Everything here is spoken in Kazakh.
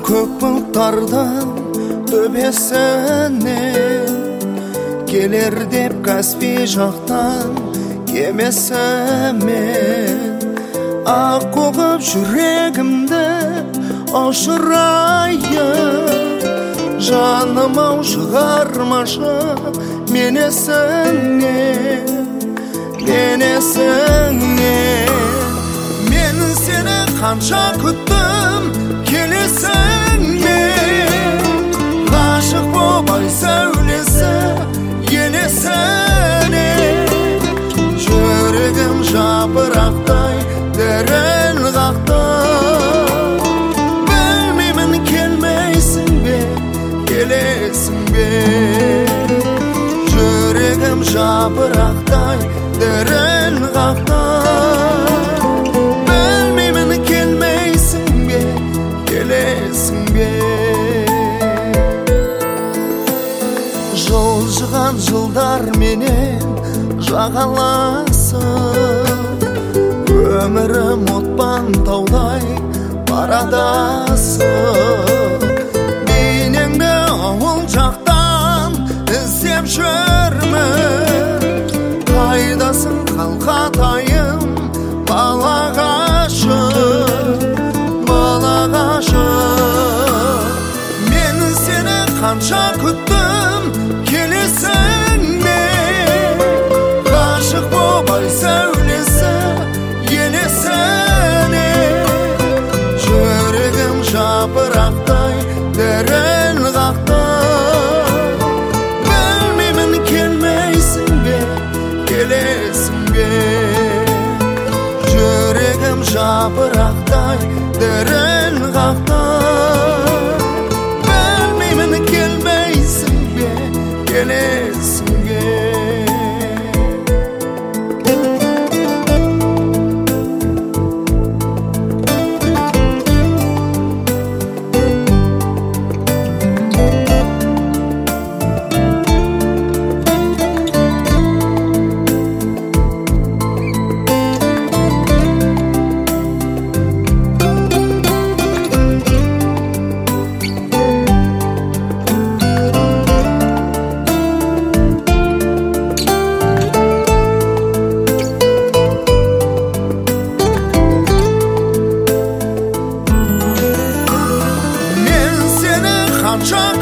Көк бұлттардан төбесіне келер деп Каспий жақтан кемесімен ақ қоғып жүрегімді ұшырайын. Жаным ау шығармашы мен есіңнен. Мен сені қанша күттім келесіңнен. Ғашық болмай сәулесі елесіне. Жүрегім жапырақтай діріл қақты. Білмеймін келмейсің бе, келесің бе. Жүрегім жапырақтай діріл қақты. Білмеймін келмейсің бе, келесің бе. Жылжыған жылдар менен жағаласың. Өмірім отпан таудай барадасың. Бейнеңді ауыл жақтан іздеп жүрмін. Қайдасың қалқатайым балағашым. Мен сені қанша күттім келесіңнен. Ғашық болмай сәулесі елесіне. Жүрегім жапырақтай діріл қақты. Білмеймін келмейсің бе, келесің бе. Жүрегім жапырақтай діріл қақты. Білмеймін келмейсің бе, келесің бе. Қанша